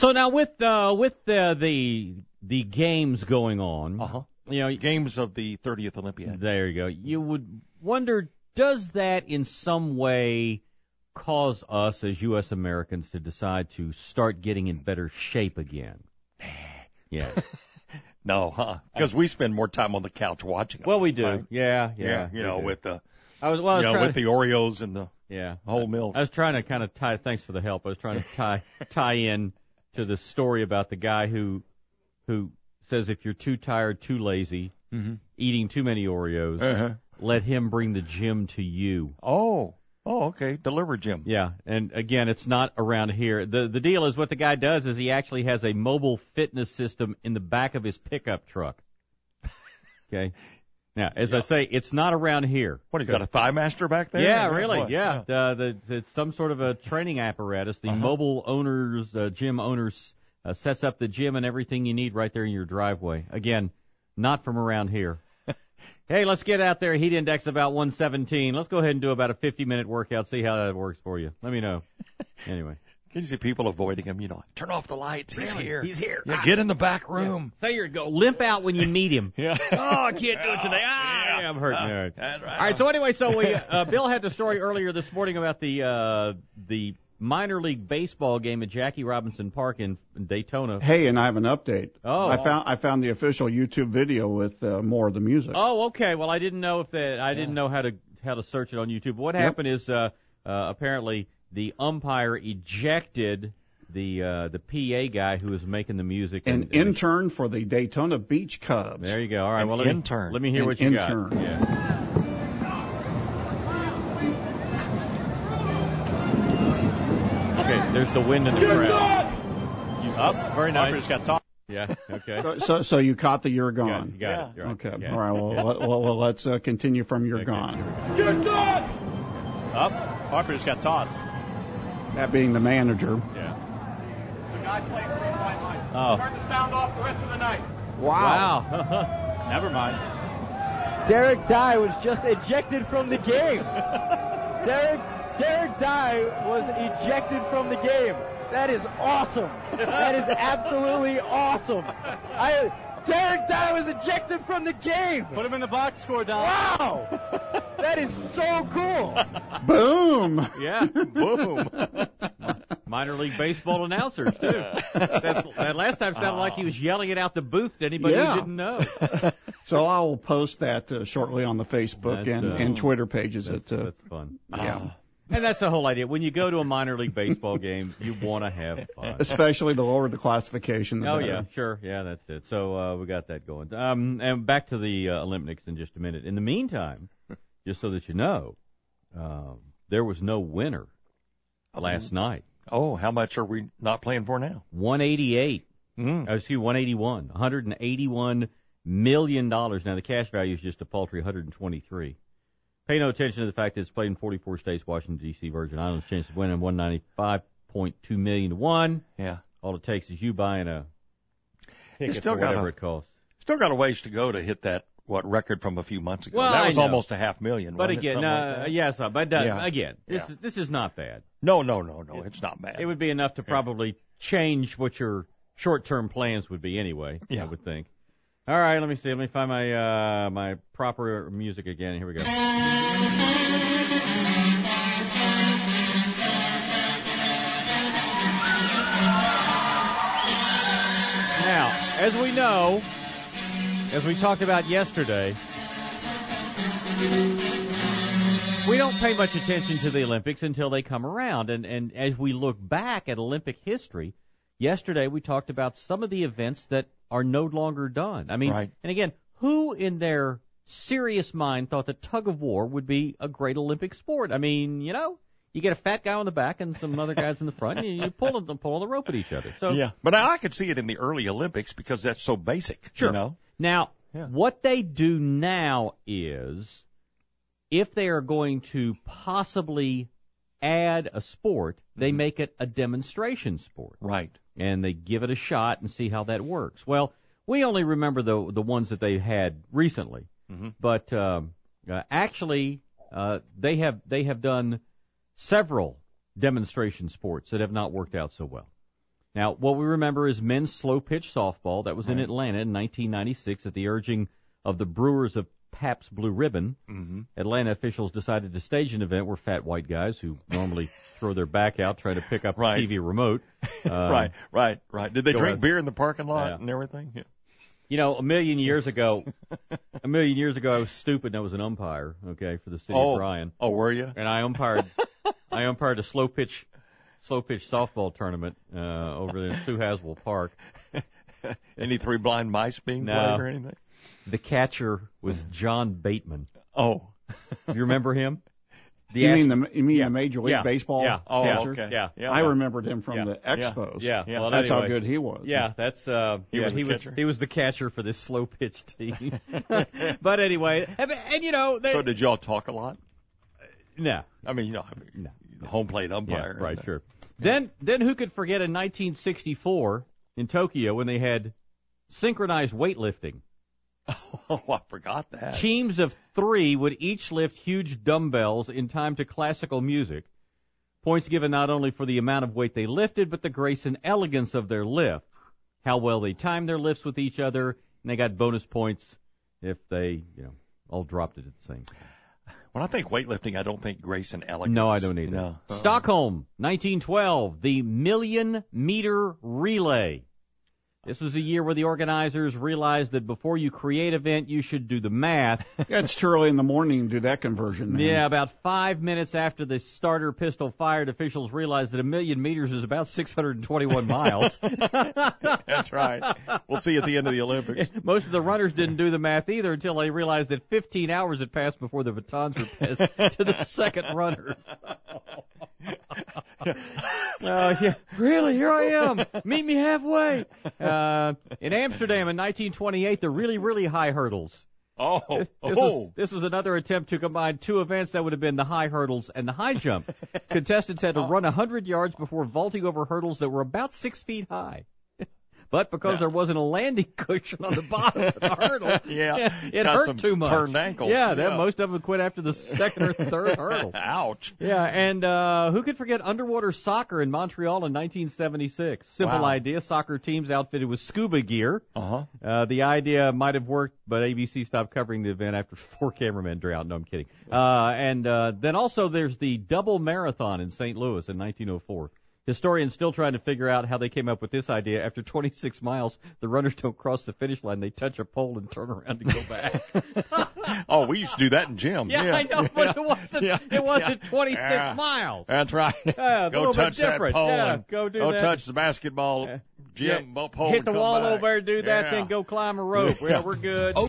So now with the games going on, games of the 30th Olympiad. There you go. You would wonder, does that in some way cause us as U.S. Americans to decide to start getting in better shape again? Yeah. No, because we spend more time on the couch watching them. Well, we do. Right? Yeah. With the with the Oreos and the whole milk. I was trying to kind of tie. Thanks for the help. I was trying to tie in to the story about the guy who says if you're too tired, too lazy, eating too many Oreos, let him bring the gym to you. Oh, okay. Deliver gym. Yeah, and again, it's not around here. The deal is what the guy does is he actually has a mobile fitness system in the back of his pickup truck. Okay. Now, as I say, it's not around here. What, he's got a Thigh Master back there? Yeah, really, yeah. It's some sort of a training apparatus. The mobile owners, gym owners, sets up the gym and everything you need right there in your driveway. Again, not from around here. Hey, let's get out there. Heat index about 117. Let's go ahead and do about a 50-minute workout, see how that works for you. Let me know. Anyway. Can you see people avoiding him? Turn off the lights. He's here. He's here. Yeah, get in the back room. Yeah. Say you're limp out when you meet him. Yeah. I can't do it today. I'm hurting. All right. That's right. All right. So anyway, Bill had the story earlier this morning about the minor league baseball game at Jackie Robinson Park in Daytona. Hey, and I have an update. Oh. I found the official YouTube video with more of the music. Oh, okay. Well, I didn't know didn't know how to search it on YouTube. What happened is apparently the umpire ejected the PA guy who was making the music. An intern for the Daytona Beach Cubs. There you go. All right. Well, let me hear what you got. Yeah. Okay, there's the wind in the crowd. Up, very nice. Got top. Yeah. Okay. So you caught the "You're Gone." You got it. Right. Okay. Yeah. All right. Well, let's continue from "You're Gone." You're gone. Up. Harper just got tossed. That being the manager. Yeah. The guy playing 3 white lines. Oh. Turn the sound off the rest of the night. Wow. Never mind. Derek Dye was just ejected from the game. Derek Dye was ejected from the game. That is awesome. That is absolutely awesome. Derek Dye was ejected from the game. Put him in the box score, Don. Wow. That is so cool. Boom. Yeah, boom. Minor league baseball announcers, too. That last time sounded like he was yelling it out the booth to anybody who didn't know. So I will post that shortly on the Facebook and Twitter pages. That's fun. Yeah. And that's the whole idea. When you go to a minor league baseball game, you want to have fun. Especially the lower the classification, the better. Yeah, sure. Yeah, that's it. So we got that going. And back to the Olympics in just a minute. In the meantime, just so that you know, there was no winner last night. Oh, how much are we not playing for now? 188. 181. $181 million. Now, the cash value is just a paltry 123. Pay no attention to the fact that it's played in 44 states, Washington, D.C., Virgin Islands. Chance of winning 195.2 million to 1. Yeah. All it takes is you buying a ticket for whatever it costs. Still got a ways to go to hit that, record from a few months ago. Well, that was almost 500,000. But again, again, Yeah. this is not bad. No, it's not bad. It would be enough to probably change what your short-term plans would be anyway, I would think. All right, let me see. Let me find my my proper music again. Here we go. Now, as we know, as we talked about yesterday, we don't pay much attention to the Olympics until they come around. And as we look back at Olympic history, yesterday we talked about some of the events that are no longer done. I mean, right. And again, who in their serious mind thought that tug of war would be a great Olympic sport? I mean, you get a fat guy on the back and some other guys in the front, and you pull on the rope at each other. So yeah, but I could see it in the early Olympics because that's so basic. Sure. Now, what they do now is, if they are going to possibly add a sport, they make it a demonstration sport. Right. And they give it a shot and see how that works. Well, we only remember the ones that they had recently, but actually they have done several demonstration sports that have not worked out so well. Now, what we remember is men's slow pitch softball. That was in Atlanta in 1996 at the urging of the Brewers of Pabst Blue Ribbon. Mm-hmm. Atlanta officials decided to stage an event where fat white guys who normally throw their back out try to pick up a TV remote. Right. Did they drink beer in the parking lot and everything? Yeah. You know, a million years ago, I was stupid and I was an umpire, okay, for the city of Bryan. Oh, were you? And I umpired a slow pitch softball tournament over in Sue Haswell Park. Any three blind mice being played or anything? The catcher was John Bateman. Oh. You remember him? You mean the Major League Baseball catcher? Okay. Yeah. I remembered him from the Expos. Yeah. Well, that's anyway, how good he was. Yeah, that's he was the catcher for this slow pitch team. But anyway, and you know, so did y'all talk a lot? No. I mean, no. The home plate umpire. Yeah, right, sure. Then who could forget in 1964 in Tokyo when they had synchronized weightlifting? Oh, I forgot that. Teams of 3 would each lift huge dumbbells in time to classical music. Points given not only for the amount of weight they lifted, but the grace and elegance of their lift. How well they timed their lifts with each other, and they got bonus points if they, all dropped it at the same time. When I think weightlifting, I don't think grace and elegance. No, I don't either. No. Stockholm, 1912, the 1,000,000-meter relay. This was a year where the organizers realized that before you create an event, you should do the math. Yeah, it's too early in the morning to do that conversion, man. Yeah, about 5 minutes after the starter pistol fired, officials realized that 1,000,000 meters is about 621 miles. That's right. We'll see at the end of the Olympics. Most of the runners didn't do the math either until they realized that 15 hours had passed before the batons were passed to the second runners. Really? Here I am. Meet me halfway. In Amsterdam in 1928, the really, really high hurdles. This was another attempt to combine 2 events that would have been the high hurdles and the high jump. Contestants had to run 100 yards before vaulting over hurdles that were about 6 feet high. But because there wasn't a landing cushion on the bottom of the hurdle, it hurt too much. Turned ankles. Most of them quit after the second or third hurdle. Ouch. Yeah, and who could forget underwater soccer in Montreal in 1976? Simple idea. Soccer teams outfitted with scuba gear. The idea might have worked, but ABC stopped covering the event after 4 cameramen drowned. No, I'm kidding. Then also there's the double marathon in St. Louis in 1904. Historians still trying to figure out how they came up with this idea. After 26 miles, the runners don't cross the finish line. They touch a pole and turn around and go back. We used to do that in gym. Yeah, I know, but it wasn't 26 miles. That's right. Go touch that pole. Go touch the basketball gym pole. Hit the wall back. over there, do that, then go climb a rope. We're good.